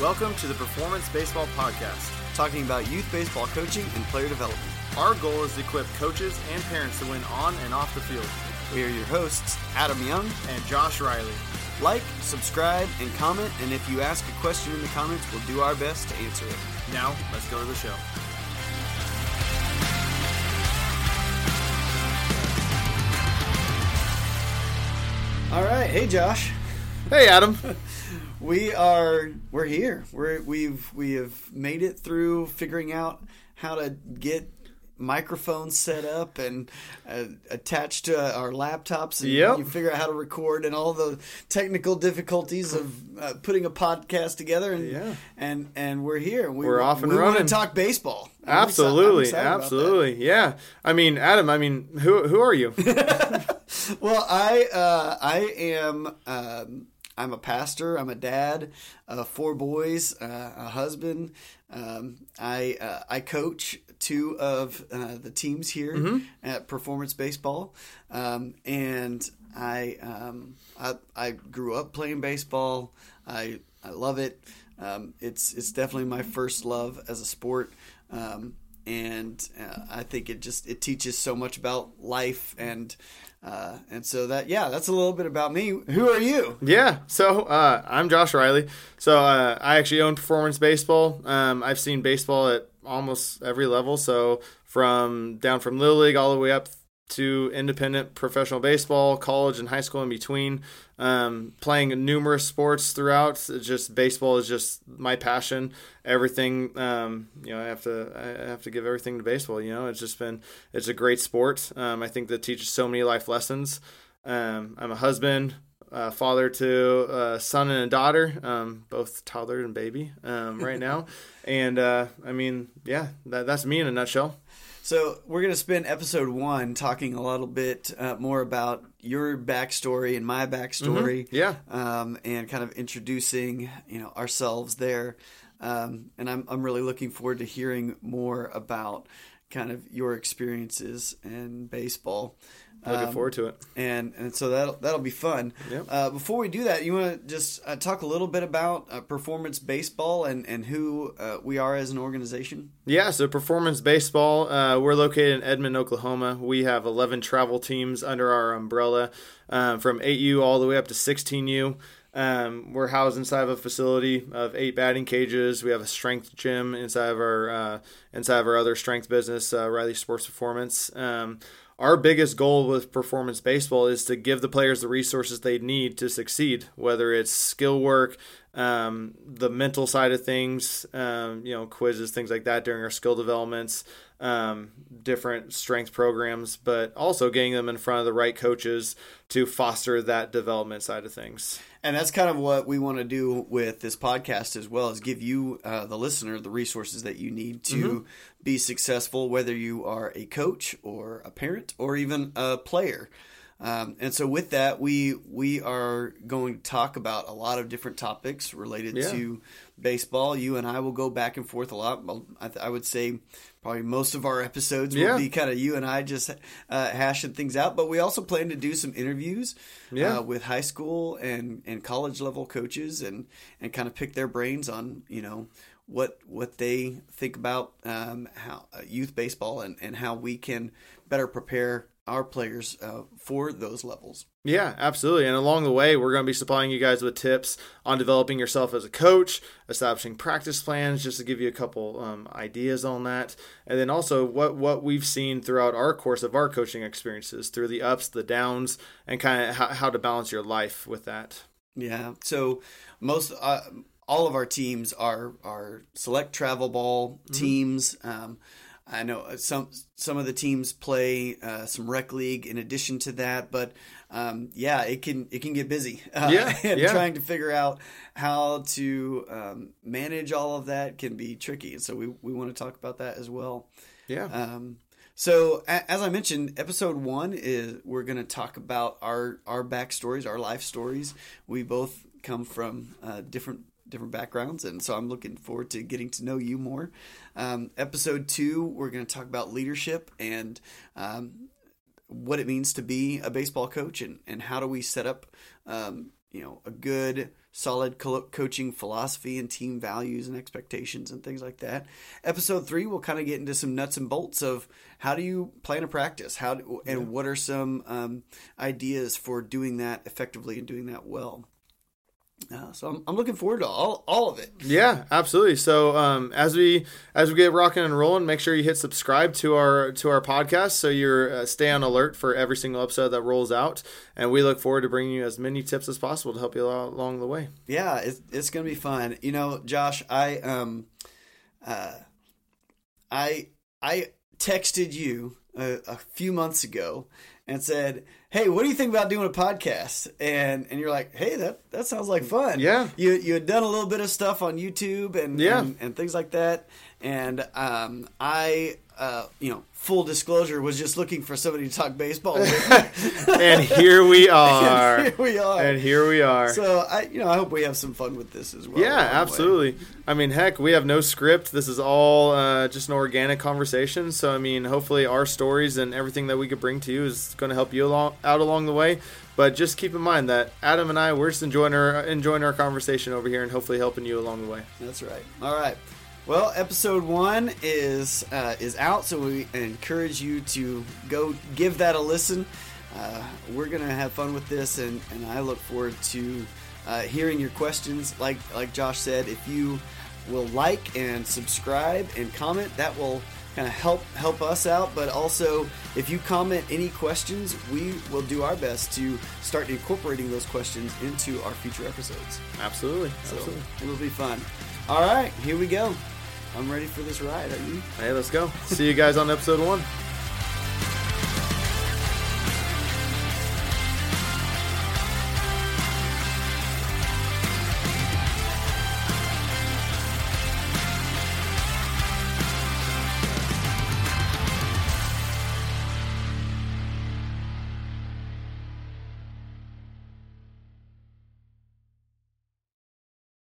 Welcome to the Performance Baseball Podcast, talking about youth baseball coaching and player development. Our goal is to equip coaches and parents to win on and off the field. We are your hosts, Adam Young and Josh Riley. Like, subscribe, and comment, and if you ask a question in the comments, we'll do our best to answer it. Now, let's go to the show. All right, hey Josh. Hey Adam. We're here. We have made it through figuring out how to get microphones set up and attached to our laptops, and you figure out how to record and all the technical difficulties of putting a podcast together. And we're here. We're off and running. We running. Want to talk baseball. Absolutely. Yeah. Adam. Who are you? Well, I am. I'm a pastor. I'm a dad, 4 boys, a husband. I coach 2 of the teams here at Performance Baseball, and I grew up playing baseball. I love it. It's definitely my first love as a sport, and I think it teaches so much about life and so that's a little bit about me. Who are you? Yeah, so I'm Josh Riley. So I actually own Performance Baseball. I've seen baseball at almost every level. So from Little League all the way up to independent professional baseball, college and high school in between. Playing numerous sports throughout. Baseball is just my passion. Everything, I have to give everything to baseball. It's a great sport. I think that teaches so many life lessons. I'm a husband, father to a son and a daughter, both toddler and baby right now. And that's me in a nutshell. So we're going to spend episode 1 talking a little bit more about your backstory and my backstory, and kind of introducing ourselves there. And I'm really looking forward to hearing more about kind of your experiences in baseball. Looking forward to it, and so that'll be fun. Yep. Before we do that, you want to just talk a little bit about Performance Baseball and who we are as an organization? Yeah, so Performance Baseball, we're located in Edmond, Oklahoma. We have 11 travel teams under our umbrella, from 8U all the way up to 16U. We're housed inside of a facility of 8 batting cages. We have a strength gym inside of our other strength business, Riley Sports Performance. Our biggest goal with Performance Baseball is to give the players the resources they need to succeed, whether it's skill work, the mental side of things, quizzes, things like that during our skill developments, different strength programs, but also getting them in front of the right coaches to foster that development side of things. And that's kind of what we want to do with this podcast as well, is give you, the listener, the resources that you need to be successful, whether you are a coach or a parent or even a player. And so with that, we are going to talk about a lot of different topics related to baseball. You and I will go back and forth a lot. Well, I would say probably most of our episodes will be kind of you and I just hashing things out. But we also plan to do some interviews with high school and college level coaches and kind of pick their brains on, what they think about how youth baseball and how we can better prepare our players for those levels. Yeah, absolutely. And along the way, we're going to be supplying you guys with tips on developing yourself as a coach, establishing practice plans, just to give you a couple ideas on that. And then also what we've seen throughout our course of our coaching experiences, through the ups, the downs, and kind of how to balance your life with that. Yeah. So all of our teams are select travel ball teams. I know some of the teams play some rec league in addition to that, but it can get busy. Trying to figure out how to manage all of that can be tricky, and so we want to talk about that as well. Yeah. So as I mentioned, episode 1 is we're going to talk about our backstories, our life stories. We both come from different backgrounds, and so I'm looking forward to getting to know you more. Episode 2, we're going to talk about leadership and what it means to be a baseball coach, and how do we set up a good, solid coaching philosophy and team values and expectations and things like that. Episode 3, we'll kind of get into some nuts and bolts of how do you plan a practice, what are some ideas for doing that effectively and doing that well. So I'm looking forward to all of it. Yeah, absolutely. So as we get rocking and rolling, make sure you hit subscribe to our podcast so you're stay on alert for every single episode that rolls out. And we look forward to bringing you as many tips as possible to help you along the way. Yeah, it's going to be fun. You know, Josh, I texted you a few months ago and said, "Hey, what do you think about doing a podcast?" And you're like, "Hey, that sounds like fun." Yeah. You had done a little bit of stuff on YouTube and things like that. And I full disclosure, was just looking for somebody to talk baseball with. And here we are. And here we are. So I hope we have some fun with this as well. Yeah, absolutely. I mean, heck, we have no script. This is all just an organic conversation. So I mean, hopefully our stories and everything that we could bring to you is going to help you out along the way. But just keep in mind that Adam and I, we're just enjoying our conversation over here and hopefully helping you along the way. That's right. All right. Well, episode 1 is out, so we encourage you to go give that a listen. We're going to have fun with this, and I look forward to hearing your questions. Like Josh said, if you will like and subscribe and comment, that will kind of help us out. But also, if you comment any questions, we will do our best to start incorporating those questions into our future episodes. Absolutely. So it'll be fun. All right, here we go. I'm ready for this ride. Are you? Hey, let's go. See you guys on episode 1.